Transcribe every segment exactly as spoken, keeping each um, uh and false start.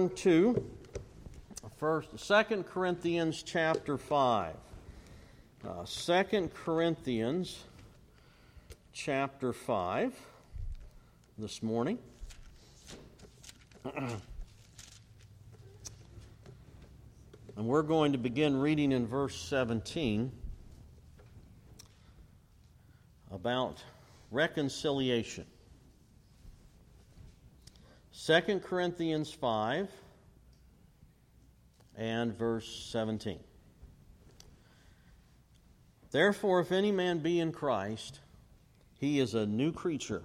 turn to first, Second Corinthians chapter five. Uh, Second Corinthians chapter five this morning. And we're going to begin reading in verse seventeen about reconciliation. Second Corinthians five and verse seventeen. Therefore, if any man be in Christ, he is a new creature.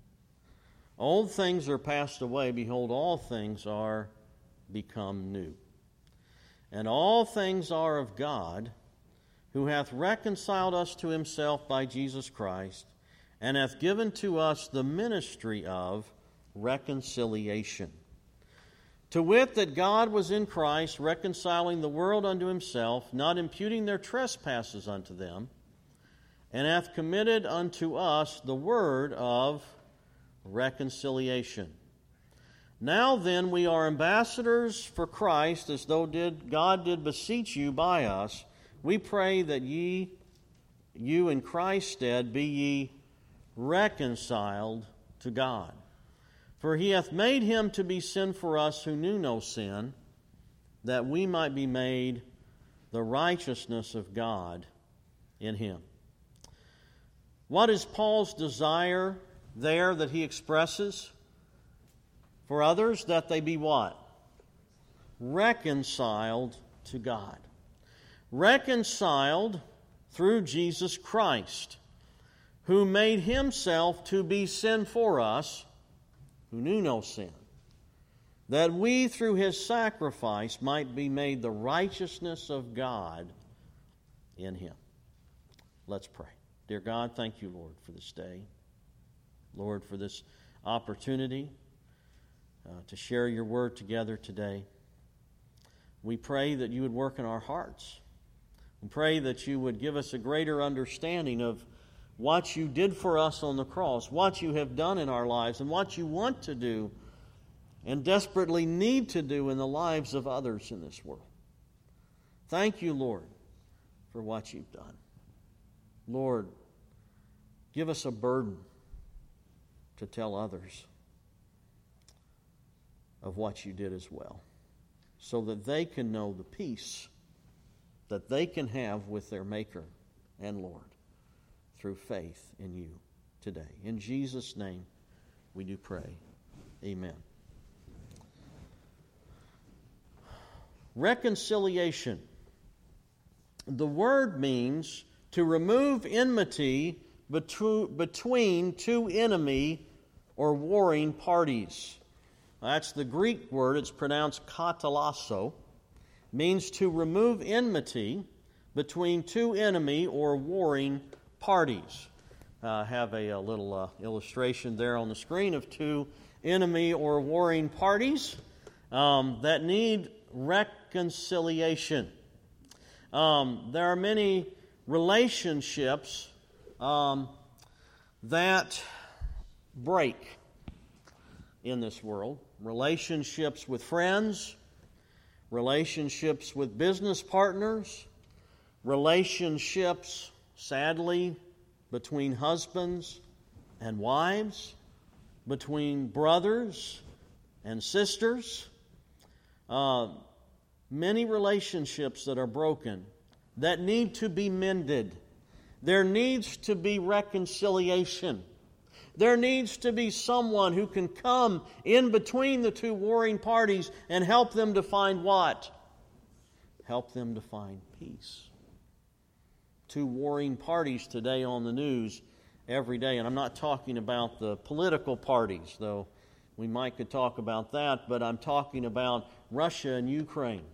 Old things are passed away. Behold, all things are become new. And all things are of God, who hath reconciled us to himself by Jesus Christ, and hath given to us the ministry of reconciliation. To wit, that God was in Christ, reconciling the world unto himself, not imputing their trespasses unto them, and hath committed unto us the word of reconciliation. Now then, we are ambassadors for Christ, as though did God did beseech you by us. We pray that ye, you in Christ's stead, be ye reconciled to God. For he hath made him to be sin for us who knew no sin, that we might be made the righteousness of God in him. What is Paul's desire there that he expresses? For others, that they be what? Reconciled to God. Reconciled through Jesus Christ, who made himself to be sin for us, who knew no sin, that we through his sacrifice might be made the righteousness of God in him. Let's pray. Dear God, thank you, Lord, for this day. Lord, for this opportunity uh, to share your word together today. We pray that you would work in our hearts. We pray that you would give us a greater understanding of what you did for us on the cross, what you have done in our lives, and what you want to do and desperately need to do in the lives of others in this world. Thank you, Lord, for what you've done. Lord, give us a burden to tell others of what you did as well, so that they can know the peace that they can have with their Maker and Lord through faith in you today. In Jesus' name we do pray. Amen. Reconciliation. The word means to remove enmity between two enemy or warring parties. That's the Greek word. It's pronounced katalasso. Means to remove enmity between two enemy or warring parties. I uh, have a, a little uh, illustration there on the screen of two enemy or warring parties um, that need reconciliation. Um, there are many relationships um, that break in this world. Relationships with friends, relationships with business partners, relationships, sadly, between husbands and wives, between brothers and sisters. Uh, many relationships that are broken, that need to be mended. There needs to be reconciliation. There needs to be someone who can come in between the two warring parties and help them to find what? Help them to find peace. Two warring parties today on the news every day, and I'm not talking about the political parties, though we might could talk about that, but I'm talking about Russia and Ukraine.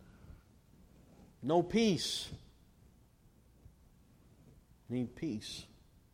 No peace. Need peace.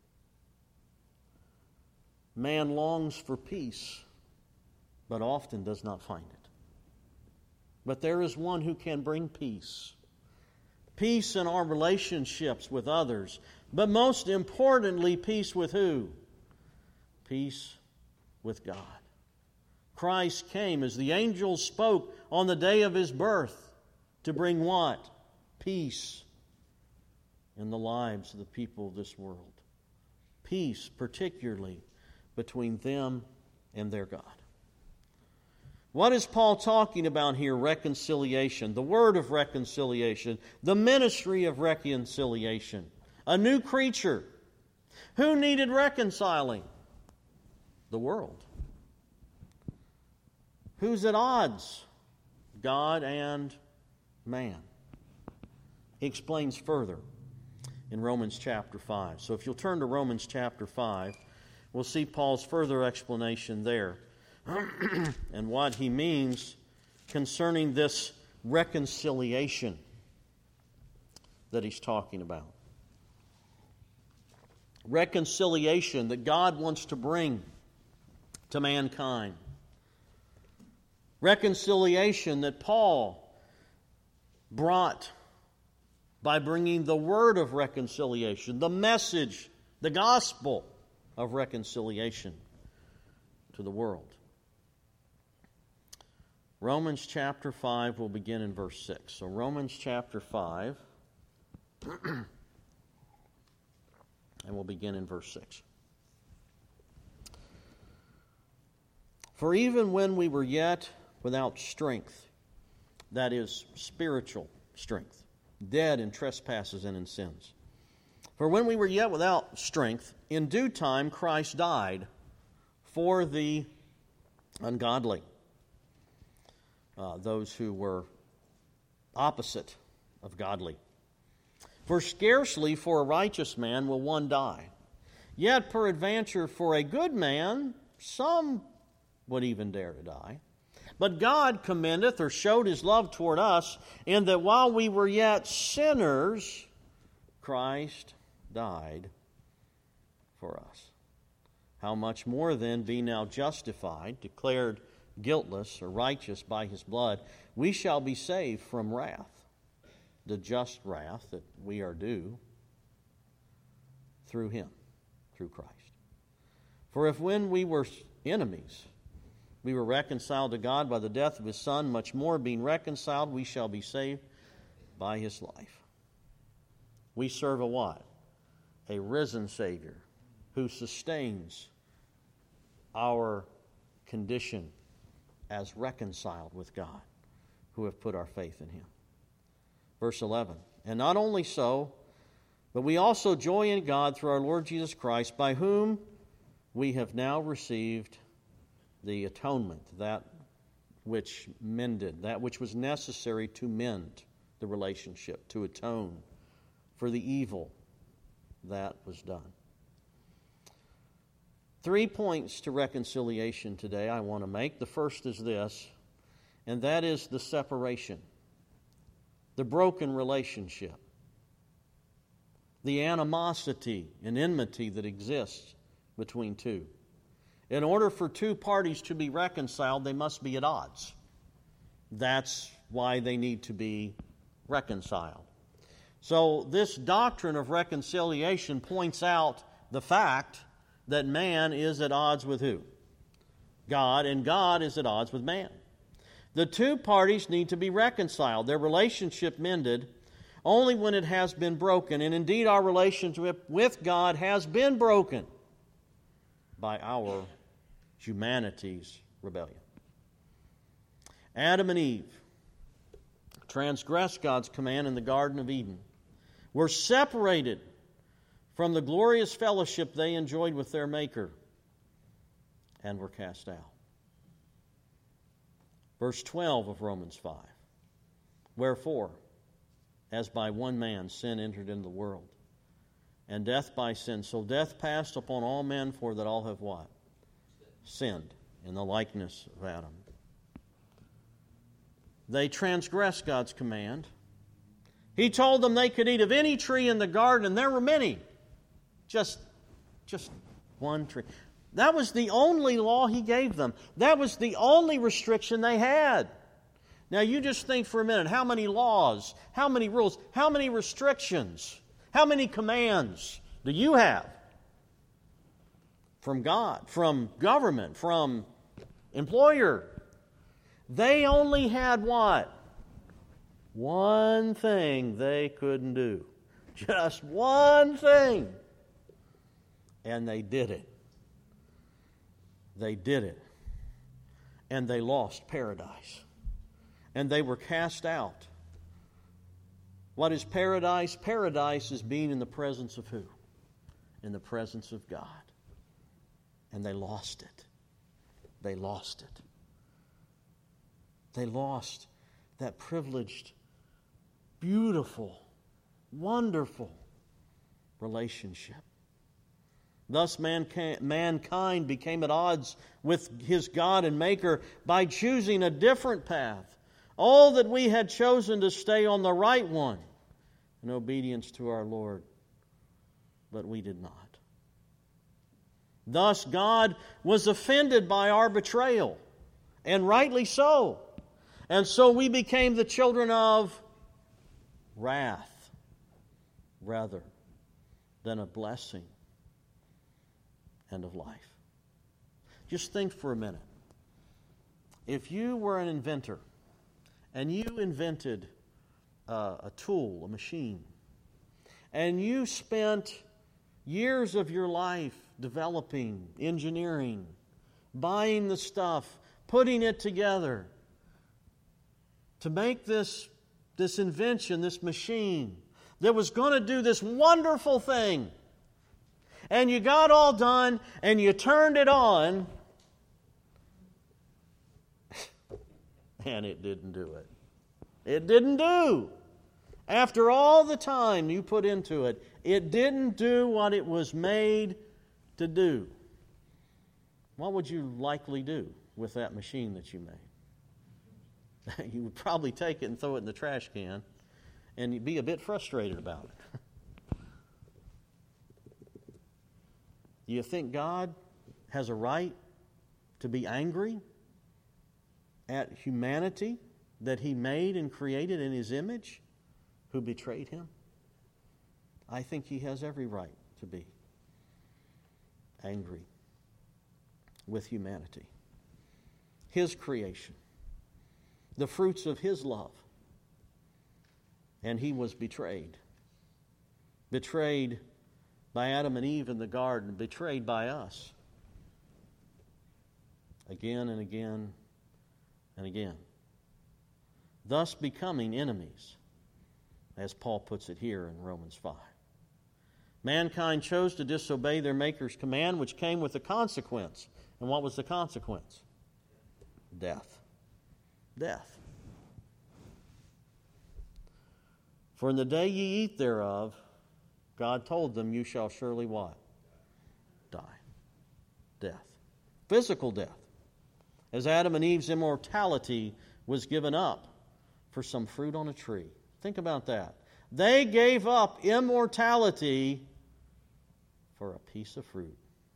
Man longs for peace, but often does not find it. But there is one who can bring peace. Peace in our relationships with others, but most importantly, peace with who? Peace with God. Christ came, as the angels spoke on the day of His birth, to bring what? Peace in the lives of the people of this world. Peace, particularly between them and their God. What is Paul talking about here? Reconciliation, the word of reconciliation, the ministry of reconciliation, a new creature. Who needed reconciling? The world. Who's at odds? God and man. He explains further in Romans chapter five. So if you'll turn to Romans chapter five, we'll see Paul's further explanation there and what he means concerning this reconciliation that he's talking about. Reconciliation that God wants to bring to mankind. Reconciliation that Paul brought by bringing the word of reconciliation, the message, the gospel of reconciliation to the world. Romans chapter five will begin in verse six. So Romans chapter five, and we'll begin in verse six. For even when we were yet without strength, that is, spiritual strength, dead in trespasses and in sins. For when we were yet without strength, in due time Christ died for the ungodly, uh, those who were opposite of godly. For scarcely for a righteous man will one die, yet peradventure for a good man some would even dare to die. But God commendeth, or showed His love toward us, in that while we were yet sinners, Christ died for us. How much more then, being now justified, declared guiltless or righteous by His blood, we shall be saved from wrath, the just wrath that we are due through Him, through Christ. For if when we were enemies, we were reconciled to God by the death of His Son, much more, being reconciled, we shall be saved by His life. We serve a what? A risen Savior who sustains our condition as reconciled with God, who have put our faith in Him. Verse eleven, and not only so, but we also joy in God through our Lord Jesus Christ, by whom we have now received the atonement, that which mended, that which was necessary to mend the relationship, to atone for the evil that was done. Three points to reconciliation today I want to make. The first is this, and that is the separation, the broken relationship, the animosity and enmity that exists between two. In order for two parties to be reconciled, they must be at odds. That's why they need to be reconciled. So this doctrine of reconciliation points out the fact that man is at odds with who? God, and God is at odds with man. The two parties need to be reconciled, their relationship mended, only when it has been broken. And indeed, our relationship with God has been broken by our humanity's rebellion. Adam and Eve transgressed God's command in the Garden of Eden, were separated from the glorious fellowship they enjoyed with their Maker, and were cast out. Verse twelve of Romans five. Wherefore, as by one man sin entered into the world, and death by sin, so death passed upon all men, for that all have what? Sinned in the likeness of Adam. They transgressed God's command. He told them they could eat of any tree in the garden, and there were many. Just, just one tree. That was the only law He gave them. That was the only restriction they had. Now you just think for a minute, how many laws, how many rules, how many restrictions, how many commands do you have from God, from government, from employer. They only had what? One thing they couldn't do. Just one thing. And they did it. They did it. And they lost paradise. And they were cast out. What is paradise? Paradise is being in the presence of who? In the presence of God. And they lost it. They lost it. They lost that privileged, beautiful, wonderful relationship. Thus mankind became at odds with his God and Maker by choosing a different path. All that we had chosen to stay on the right one in obedience to our Lord, but we did not. Thus God was offended by our betrayal, and rightly so. And so we became the children of wrath rather than a blessing and of life. Just think for a minute. If you were an inventor and you invented uh, a tool, a machine, and you spent years of your life developing, engineering, buying the stuff, putting it together to make this, this invention, this machine that was going to do this wonderful thing, and you got all done, and you turned it on, and it didn't do it. It didn't do. After all the time you put into it, it didn't do what it was made to do. What would you likely do with that machine that you made? You would probably take it and throw it in the trash can, and you'd be a bit frustrated about it. Do you think God has a right to be angry at humanity that He made and created in His image, who betrayed Him? I think He has every right to be angry with humanity. His creation, the fruits of His love. And He was betrayed. Betrayed by Adam and Eve in the garden, betrayed by us. Again and again and again. Thus becoming enemies, as Paul puts it here in Romans five. Mankind chose to disobey their Maker's command, which came with a consequence. And what was the consequence? Death. Death. For in the day ye eat thereof, God told them, you shall surely what? Die. Death. Physical death. As Adam and Eve's immortality was given up for some fruit on a tree. Think about that. They gave up immortality for a piece of fruit.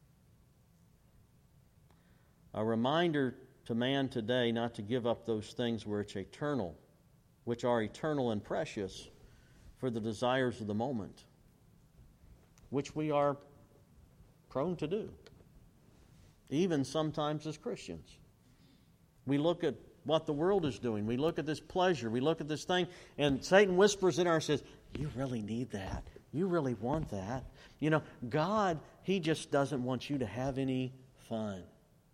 A reminder to man today not to give up those things which are eternal, which are eternal and precious, for the desires of the moment, which we are prone to do, even sometimes as Christians. We look at what the world is doing. We look at this pleasure. We look at this thing, and Satan whispers in our ear, says, you really need that. You really want that. You know, God, He just doesn't want you to have any fun.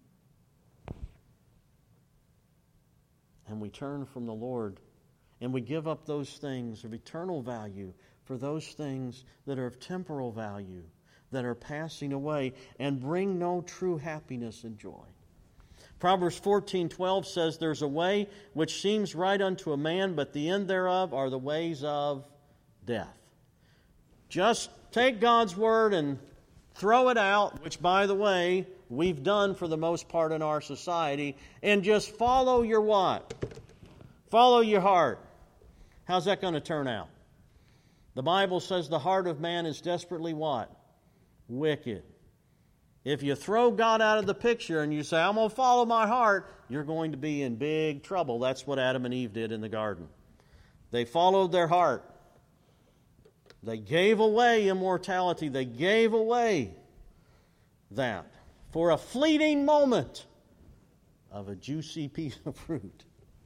And we turn from the Lord, and we give up those things of eternal value for those things that are of temporal value, that are passing away, and bring no true happiness and joy. Proverbs fourteen twelve says, there's a way which seems right unto a man, but the end thereof are the ways of death. Just take God's word and throw it out, which, by the way, we've done for the most part in our society, and just follow your what? Follow your heart. How's that going to turn out? The Bible says the heart of man is desperately what? Wicked. If you throw God out of the picture and you say, I'm going to follow my heart, you're going to be in big trouble. That's what Adam and Eve did in the garden. They followed their heart. They gave away immortality. They gave away that for a fleeting moment. of a juicy piece of fruit.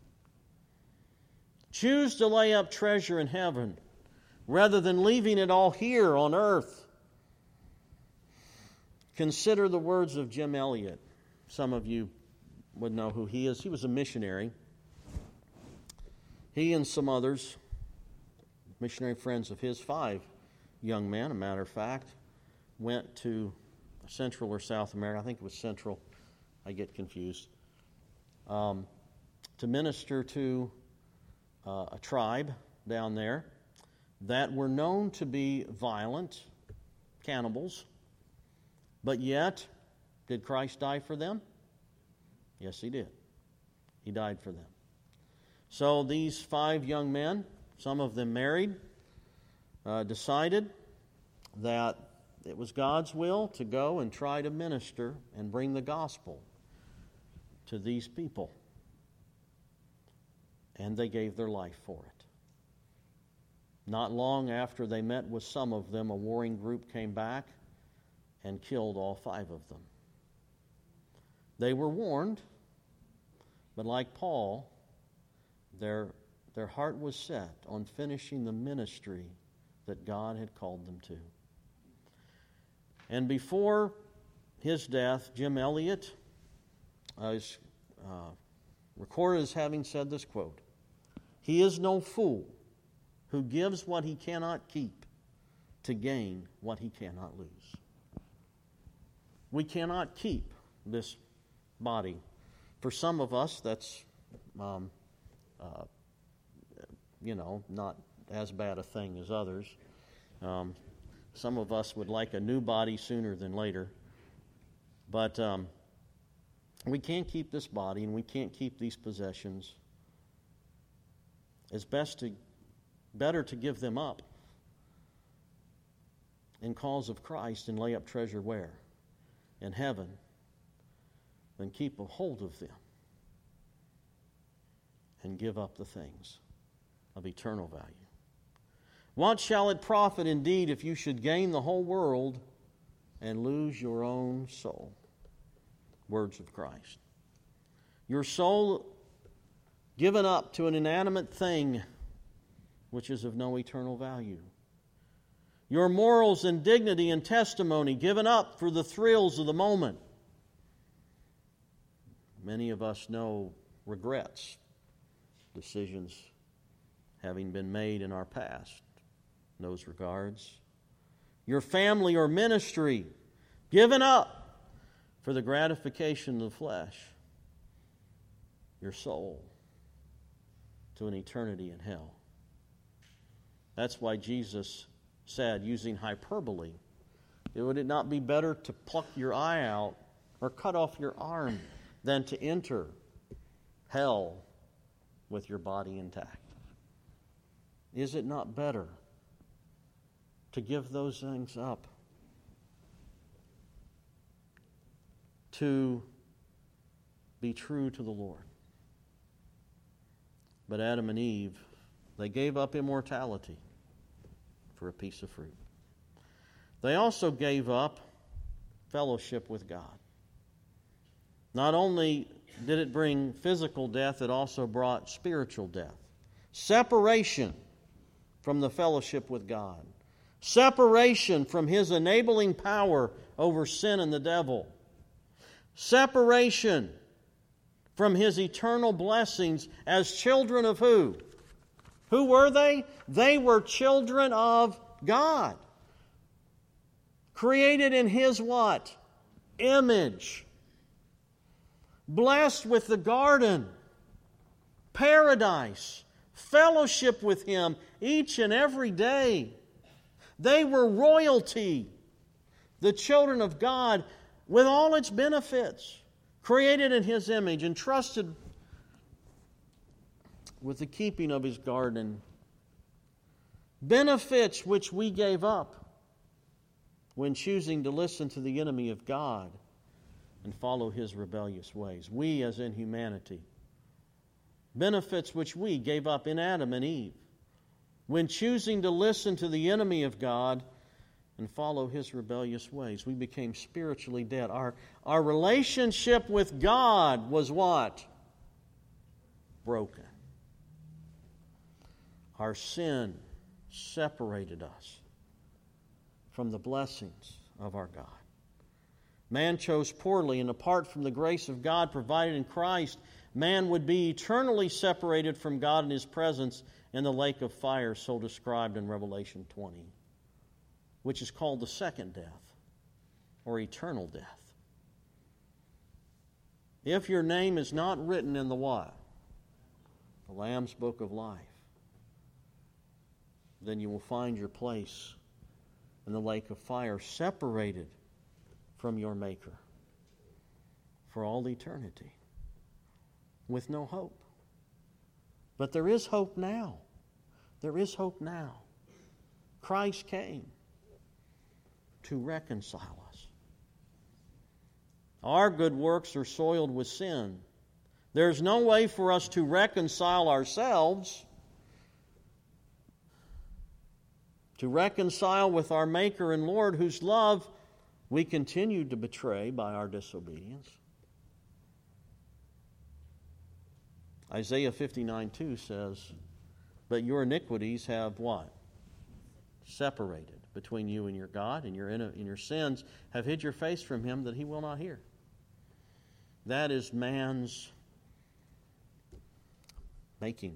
Choose to lay up treasure in heaven rather than leaving it all here on earth. Consider the words of Jim Elliot. Some of you would know who he is. He was a missionary. He and some others, missionary friends of his, five young men, a matter of fact, went to Central or South America. I think it was Central. I get confused. Um, to minister to uh, a tribe down there that were known to be violent, cannibals. But yet, did Christ die for them? Yes, He did. He died for them. So these five young men, some of them married, uh, decided that it was God's will to go and try to minister and bring the gospel to these people. And they gave their life for it. Not long after they met with some of them, a warring group came back and killed all five of them. They were warned, but like Paul, their, their heart was set on finishing the ministry that God had called them to. And before his death, Jim Elliot uh, is uh, recorded as having said this quote, "He is no fool who gives what he cannot keep to gain what he cannot lose." We cannot keep this body. For some of us, that's, um, uh, you know, not as bad a thing as others. Um, some of us would like a new body sooner than later. But um, we can't keep this body and we can't keep these possessions. It's best to, better to give them up in cause of Christ and lay up treasure where? In heaven, than keep a hold of them and give up the things of eternal value. What shall it profit indeed if you should gain the whole world and lose your own soul? Words of Christ. Your soul given up to an inanimate thing which is of no eternal value. Your morals and dignity and testimony given up for the thrills of the moment. Many of us know regrets, decisions having been made in our past in those regards. Your family or ministry given up for the gratification of the flesh. Your soul to an eternity in hell. That's why Jesus said, using hyperbole, would it not be better to pluck your eye out or cut off your arm than to enter hell with your body intact? Is it not better to give those things up, to be true to the Lord? But Adam and Eve, they gave up immortality for a piece of fruit. They also gave up fellowship with God. Not only did it bring physical death, it also brought spiritual death. Separation from the fellowship with God. Separation from His enabling power over sin and the devil. Separation from His eternal blessings as children of who? Who were they? They were children of God. Created in His what? Image. Blessed with the garden, paradise, fellowship with Him each and every day. They were royalty, the children of God, with all its benefits, created in His image, entrusted with the keeping of His garden. Benefits which we gave up when choosing to listen to the enemy of God and follow his rebellious ways. We, as in humanity. Benefits which we gave up in Adam and Eve when choosing to listen to the enemy of God and follow his rebellious ways. We became spiritually dead. Our, our relationship with God was what? Broken. Our sin separated us from the blessings of our God. Man chose poorly, and apart from the grace of God provided in Christ, man would be eternally separated from God and his presence in the lake of fire, so described in Revelation twenty, which is called the second death, or eternal death. If your name is not written in the what? The Lamb's Book of Life, then you will find your place in the lake of fire, separated from your Maker for all eternity, with no hope. But there is hope now. There is hope now. Christ came to reconcile us. Our good works are soiled with sin. There's no way for us to reconcile ourselves, to reconcile with our Maker and Lord, whose love we continued to betray by our disobedience. Isaiah fifty-nine two says, "But your iniquities have" what? Separated between you and your God, and your, in your sins have hid your face from him, that he will not hear. That is man's making.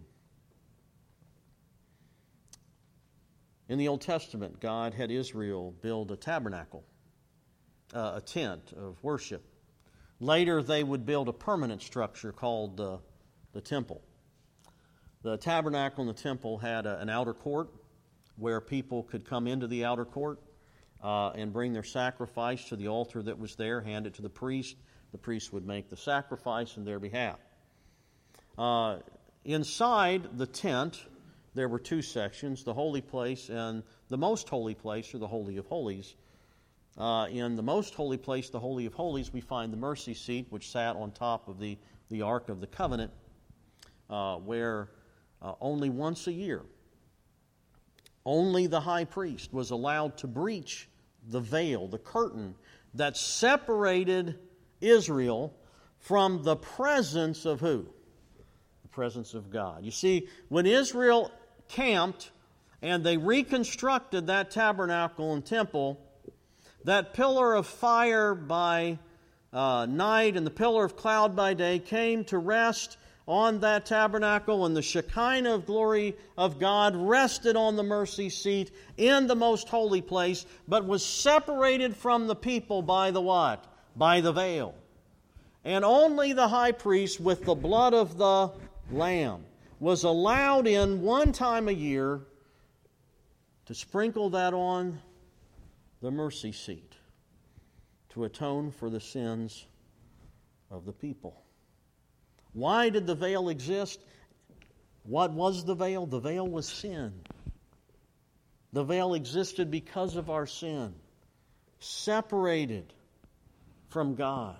In the Old Testament, God had Israel build a tabernacle, uh, a tent of worship. Later, they would build a permanent structure called uh, the temple. The tabernacle and the temple had a, an outer court where people could come into the outer court uh, and bring their sacrifice to the altar that was there, hand it to the priest. The priest would make the sacrifice in their behalf. Uh, inside the tent, there were two sections, the holy place and the most holy place, or the Holy of Holies. Uh, in the most holy place, the Holy of Holies, we find the mercy seat, which sat on top of the, the Ark of the Covenant, uh, where uh, only once a year, only the high priest was allowed to breach the veil, the curtain that separated Israel from the presence of who? The presence of God. You see, when Israel camped and they reconstructed that tabernacle and temple, that pillar of fire by uh, night and the pillar of cloud by day came to rest on that tabernacle, and the Shekinah of glory of God rested on the mercy seat in the most holy place, but was separated from the people by the what? By the veil. And only the high priest, with the blood of the Lamb, was allowed in one time a year to sprinkle that on the mercy seat to atone for the sins of the people. Why did the veil exist? What was the veil? The veil was sin. The veil existed because of our sin, separated from God,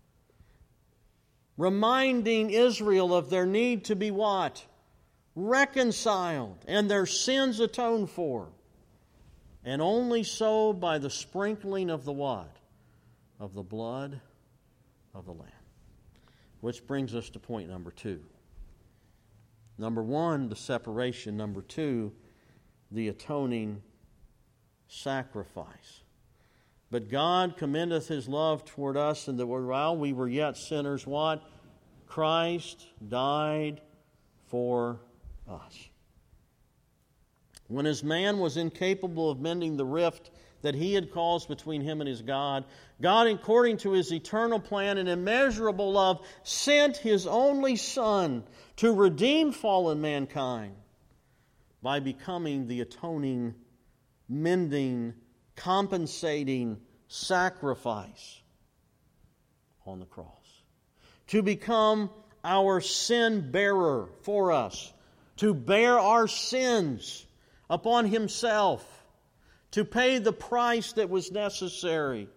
reminding Israel of their need to be what? Reconciled and their sins atoned for. And only so by the sprinkling of the what? Of the blood of the Lamb. Which brings us to point number two. Number one, the separation. Number two, the atoning sacrifice. But God commendeth His love toward us, and that while we were yet sinners, what? Christ died for us. When His man was incapable of mending the rift that He had caused between Him and His God, God, according to His eternal plan and immeasurable love, sent His only Son to redeem fallen mankind by becoming the atoning, mending, compensating sacrifice on the cross. To become our sin bearer for us. To bear our sins upon Himself. To pay the price that was necessary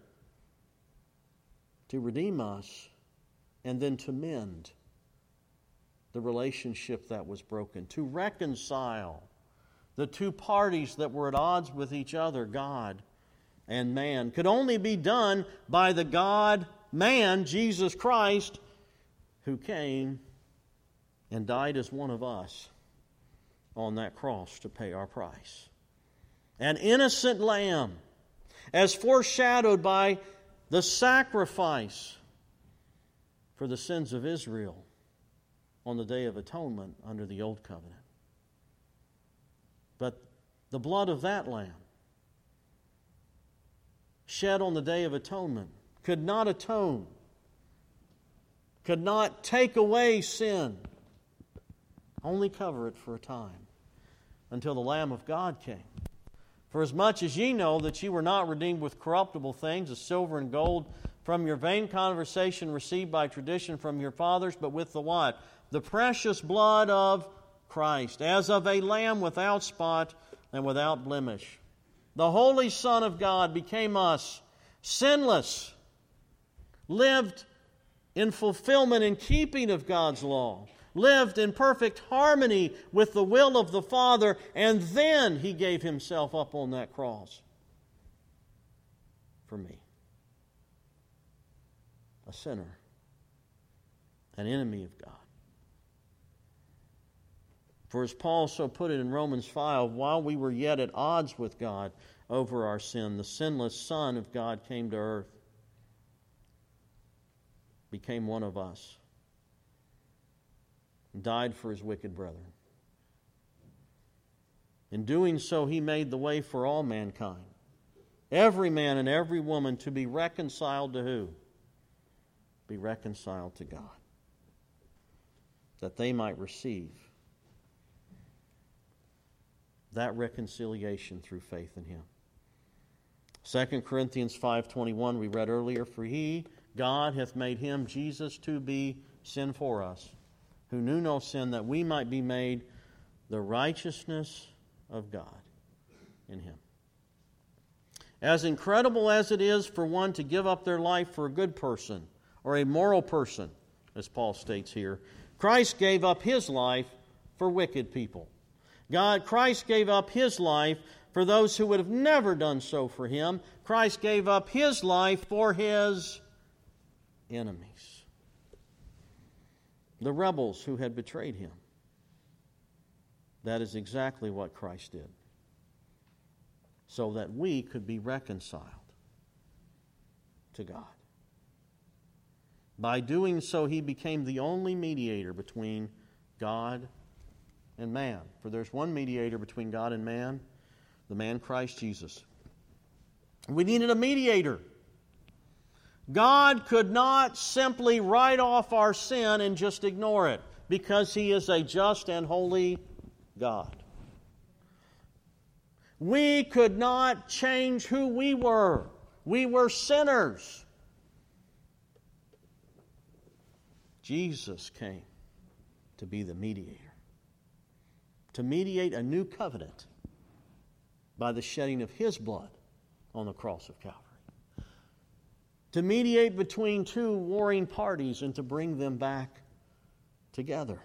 to redeem us, and then to mend the relationship that was broken, to reconcile the two parties that were at odds with each other, God and man could only be done by the God-man, Jesus Christ, who came and died as one of us on that cross to pay our price. An innocent lamb, as foreshadowed by the sacrifice for the sins of Israel on the Day of Atonement under the Old Covenant. But the blood of that lamb, shed on the Day of Atonement, could not atone, could not take away sin, only cover it for a time, until the Lamb of God came. For as much as ye know that ye were not redeemed with corruptible things, as silver and gold, from your vain conversation received by tradition from your fathers, but with the what? The precious blood of Christ, as of a lamb without spot and without blemish. The Holy Son of God became us, sinless, lived in fulfillment and keeping of God's law, lived in perfect harmony with the will of the Father, and then He gave Himself up on that cross for me, a sinner, an enemy of God. For as Paul so put it in Romans five, while we were yet at odds with God over our sin, the sinless Son of God came to earth, became one of us, and died for His wicked brethren. In doing so, He made the way for all mankind, every man and every woman, to be reconciled to who? Be reconciled to God, that they might receive that reconciliation through faith in Him. Second Corinthians five twenty-one, we read earlier, for He, God, hath made Him, Jesus, to be sin for us, who knew no sin, that we might be made the righteousness of God in Him. As incredible as it is for one to give up their life for a good person or a moral person, as Paul states here, Christ gave up His life for wicked people. God, Christ gave up His life for those who would have never done so for Him. Christ gave up His life for His enemies, the rebels who had betrayed Him. That is exactly what Christ did, so that we could be reconciled to God. By doing so, He became the only mediator between God and man. For there's one mediator between God and man, the man Christ Jesus. We needed a mediator. God could not simply write off our sin and just ignore it, because He is a just and holy God. We could not change who we were. We were sinners. Jesus came to be the mediator, to mediate a new covenant by the shedding of His blood on the cross of Calvary, to mediate between two warring parties and to bring them back together.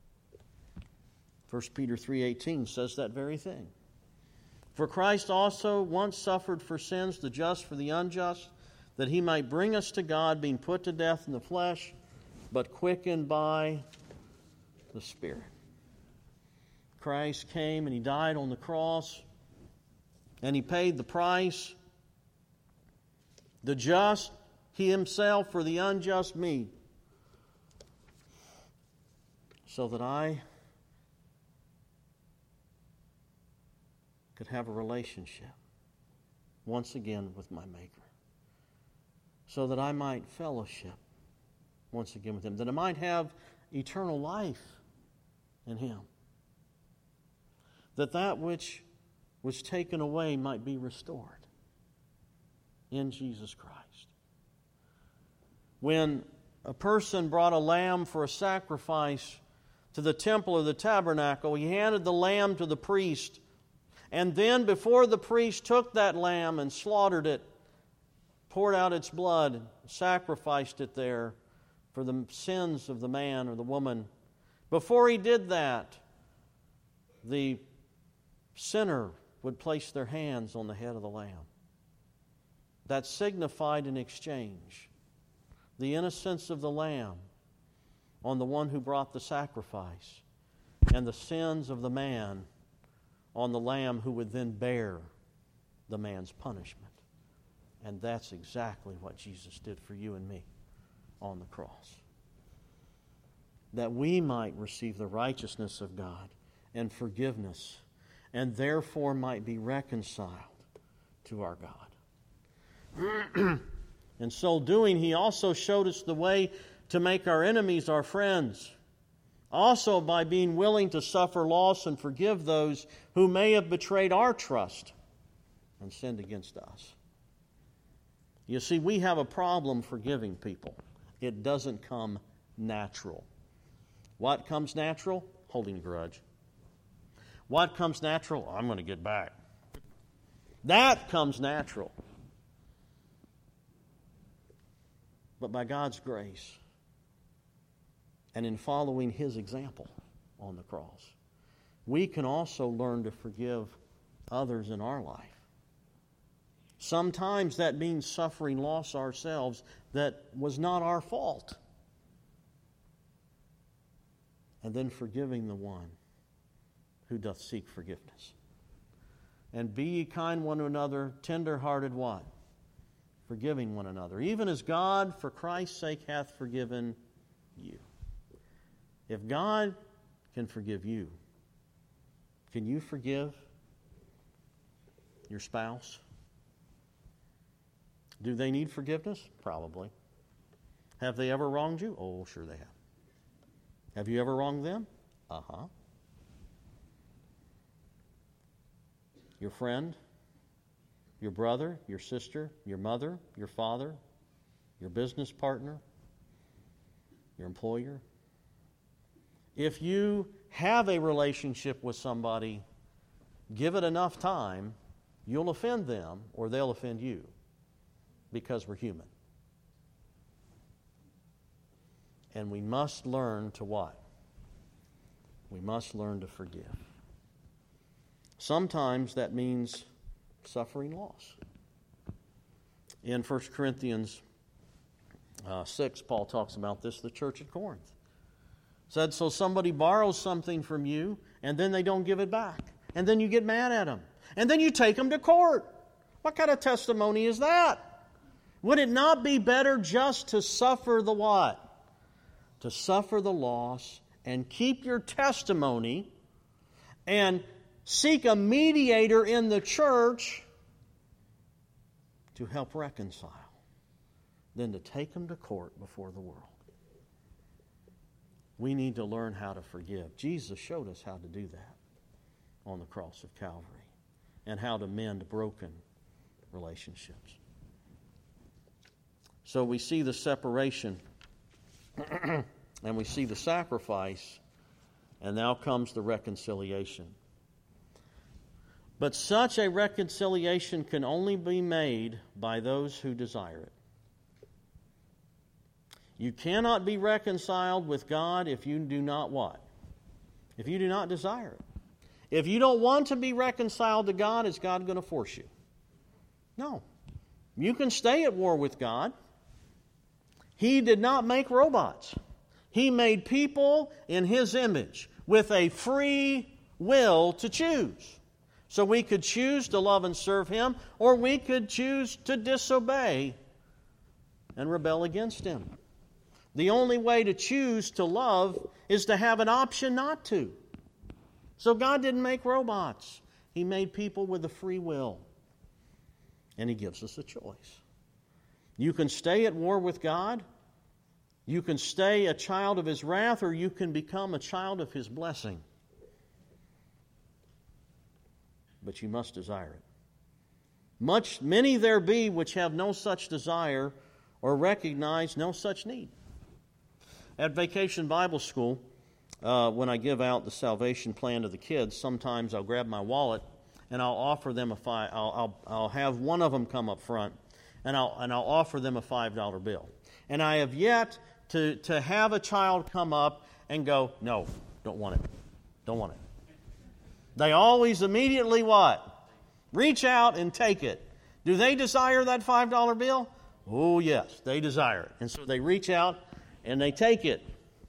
First Peter three eighteen says that very thing. For Christ also once suffered for sins, the just for the unjust, that He might bring us to God, being put to death in the flesh, but quickened by the Spirit. Christ came and He died on the cross, and He paid the price. The just, He Himself, for the unjust, me, so that I could have a relationship once again with my Maker, so that I might fellowship once again with Him, that I might have eternal life in Him, that that which was taken away might be restored in Jesus Christ. When a person brought a lamb for a sacrifice to the temple or the tabernacle, he handed the lamb to the priest, and then before the priest took that lamb and slaughtered it, poured out its blood, and sacrificed it there for the sins of the man or the woman, before he did that, the sinner would place their hands on the head of the lamb that signified an exchange. The innocence of the lamb on the one who brought the sacrifice, and the sins of the man on the lamb who would then bear the man's punishment. And that's exactly what Jesus did for you and me on the cross. That we might receive the righteousness of God and forgiveness, and therefore might be reconciled to our God. In so doing, He also showed us the way to make our enemies our friends. Also by being willing to suffer loss and forgive those who may have betrayed our trust and sinned against us. You see, we have a problem forgiving people. It doesn't come natural. What comes natural? Holding a grudge. What comes natural? Oh, I'm going to get back. That comes natural. But by God's grace, and in following His example on the cross, we can also learn to forgive others in our life. Sometimes that means suffering loss ourselves that was not our fault. And then forgiving the one who doth seek forgiveness. And be ye kind one to another, tender-hearted what? Forgiving one another, even as God, for Christ's sake, hath forgiven you. If God can forgive you, can you forgive your spouse? Do they need forgiveness? Probably. Have they ever wronged you? Oh, sure they have. Have you ever wronged them? Uh-huh. Your friend, your brother, your sister, your mother, your father, your business partner, your employer. If you have a relationship with somebody, give it enough time, you'll offend them or they'll offend you, because we're human. And we must learn to what? We must learn to forgive. Sometimes that means suffering loss. In First Corinthians uh, six, Paul talks about this, the church at Corinth. Said, so somebody borrows something from you, and then they don't give it back. And then you get mad at them. And then you take them to court. What kind of testimony is that? Would it not be better just to suffer the what? To suffer the loss and keep your testimony and seek a mediator in the church to help reconcile than to take them to court before the world. We need to learn how to forgive. Jesus showed us how to do that on the cross of Calvary, and how to mend broken relationships. So we see the separation and we see the sacrifice, and now comes the reconciliation. But such a reconciliation can only be made by those who desire it. You cannot be reconciled with God if you do not what? If you do not desire it. If you don't want to be reconciled to God, is God going to force you? No. You can stay at war with God. He did not make robots. He made people in His image with a free will to choose. So we could choose to love and serve Him, or we could choose to disobey and rebel against Him. The only way to choose to love is to have an option not to. So God didn't make robots. He made people with a free will. And He gives us a choice. You can stay at war with God. You can stay a child of His wrath, or you can become a child of His blessing. But you must desire it. Much, many there be which have no such desire or recognize no such need. At Vacation Bible School, uh, when I give out the salvation plan to the kids, sometimes I'll grab my wallet and I'll offer them a five. I'll, I'll I'll have one of them come up front, and I'll and I'll offer them a five dollar bill. And I have yet to to have a child come up and go, no, don't want it, don't want it. They always immediately what? Reach out and take it. Do they desire that five dollar bill? Oh, yes, they desire it. And so they reach out and they take it.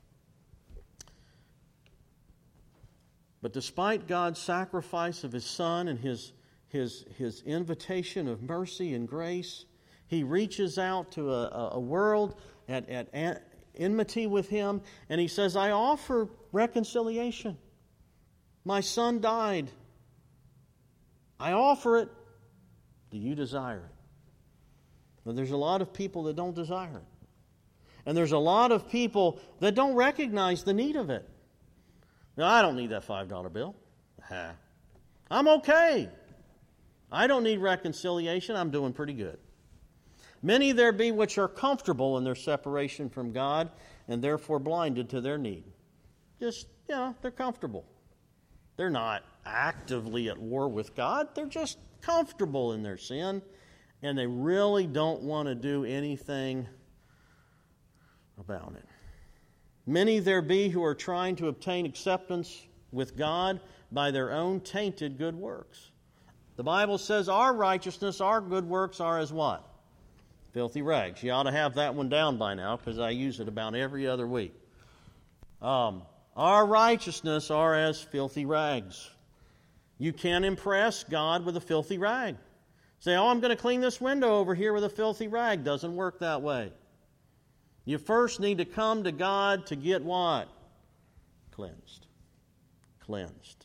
But despite God's sacrifice of His Son and His, His, His invitation of mercy and grace, He reaches out to a, a world at, at enmity with Him, and He says, I offer reconciliation. My Son died. I offer it. Do you desire it? But there's a lot of people that don't desire it. And there's a lot of people that don't recognize the need of it. Now, I don't need that five dollar bill. Ha. I'm okay. I don't need reconciliation. I'm doing pretty good. Many there be which are comfortable in their separation from God and therefore blinded to their need. Just, you know, they're comfortable. They're not actively at war with God. They're just comfortable in their sin, and they really don't want to do anything about it. Many there be who are trying to obtain acceptance with God by their own tainted good works. The Bible says our righteousness, our good works are as what? Filthy rags. You ought to have that one down by now because I use it about every other week. Um, our righteousness are as filthy rags. You can't impress God with a filthy rag. Say, oh, I'm going to clean this window over here with a filthy rag. Doesn't work that way. You first need to come to God to get what? Cleansed. Cleansed.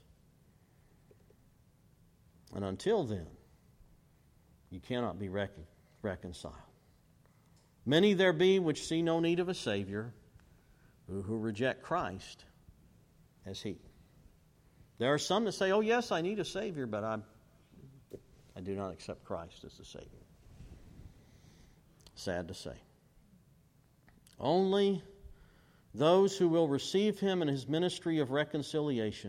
And until then, you cannot be recon- reconciled. Many there be which see no need of a Savior, who, who reject Christ as He. There are some that say, oh yes, I need a Savior, but I'm, I do not accept Christ as the Savior. Sad to say. Only those who will receive Him in His ministry of reconciliation,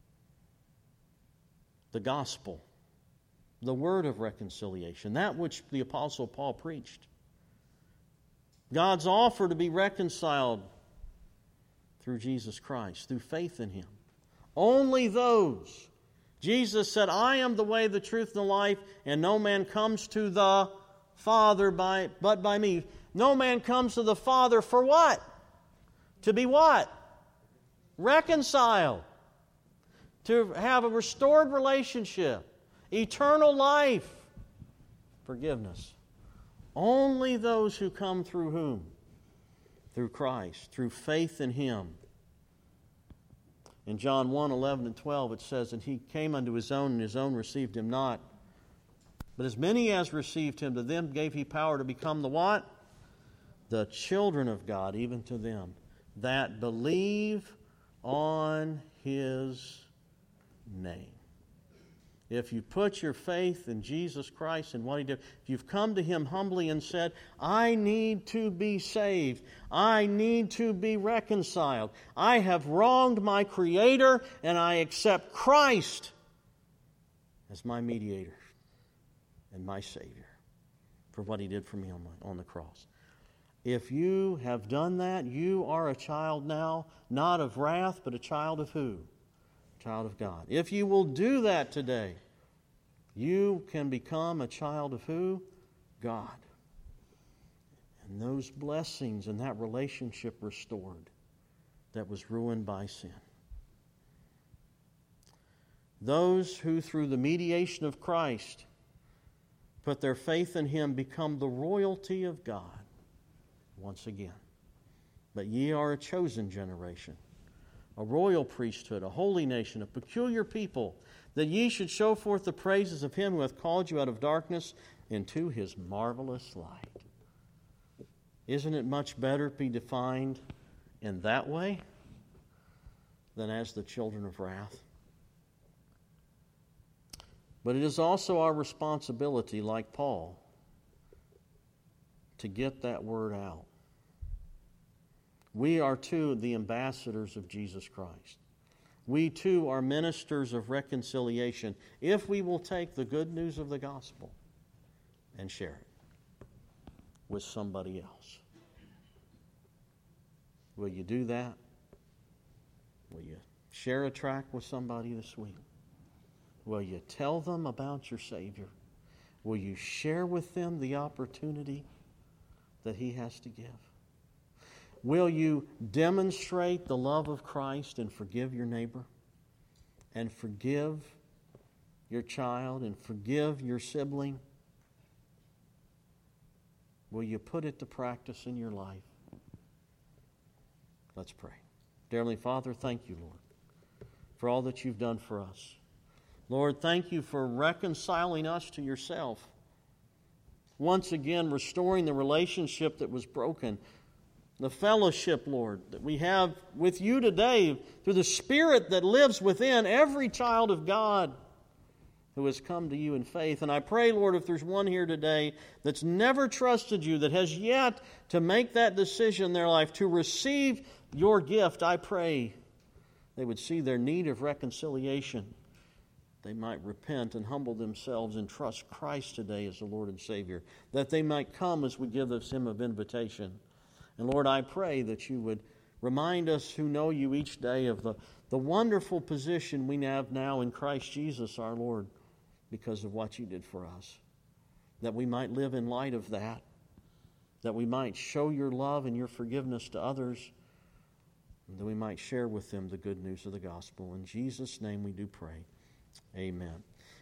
the gospel, the word of reconciliation, that which the Apostle Paul preached, God's offer to be reconciled through Jesus Christ, through faith in Him. Only those. Jesus said, I am the way, the truth, and the life, and no man comes to the Father by, but by me. No man comes to the Father for what? To be what? Reconciled. To have a restored relationship. Eternal life. Forgiveness. Only those who come through whom? Through Christ. Through faith in Him. In John one, eleven and twelve it says, and He came unto His own, and His own received Him not. But as many as received Him, to them gave He power to become the what? The children of God, even to them that believe on His name. If you put your faith in Jesus Christ and what He did, if you've come to Him humbly and said, I need to be saved, I need to be reconciled, I have wronged my Creator, and I accept Christ as my mediator and my Savior for what He did for me on, my, on the cross. If you have done that, you are a child now, not of wrath, but a child of who? Child of God. If you will do that today, you can become a child of who? God. And those blessings and that relationship restored that was ruined by sin. Those who through the mediation of Christ put their faith in Him become the royalty of God once again. But ye are a chosen generation, a royal priesthood, a holy nation, a peculiar people, that ye should show forth the praises of Him who hath called you out of darkness into His marvelous light. Isn't it much better to be defined in that way than as the children of wrath? But it is also our responsibility, like Paul, to get that word out. We are too the ambassadors of Jesus Christ. We too are ministers of reconciliation if we will take the good news of the gospel and share it with somebody else. Will you do that? Will you share a tract with somebody this week? Will you tell them about your Savior? Will you share with them the opportunity that He has to give? Will you demonstrate the love of Christ and forgive your neighbor? And forgive your child and forgive your sibling? Will you put it to practice in your life? Let's pray. Dear Heavenly Father, thank you, Lord, for all that you've done for us. Lord, thank you for reconciling us to yourself. Once again, restoring the relationship that was broken. The fellowship, Lord, that we have with you today through the Spirit that lives within every child of God who has come to you in faith. And I pray, Lord, if there's one here today that's never trusted you, that has yet to make that decision in their life to receive your gift, I pray they would see their need of reconciliation. They might repent and humble themselves and trust Christ today as the Lord and Savior, that they might come as we give this hymn of invitation. And Lord, I pray that you would remind us who know you each day of the, the wonderful position we have now in Christ Jesus our Lord because of what you did for us. That we might live in light of that. That we might show your love and your forgiveness to others. And that we might share with them the good news of the gospel. In Jesus' name we do pray. Amen.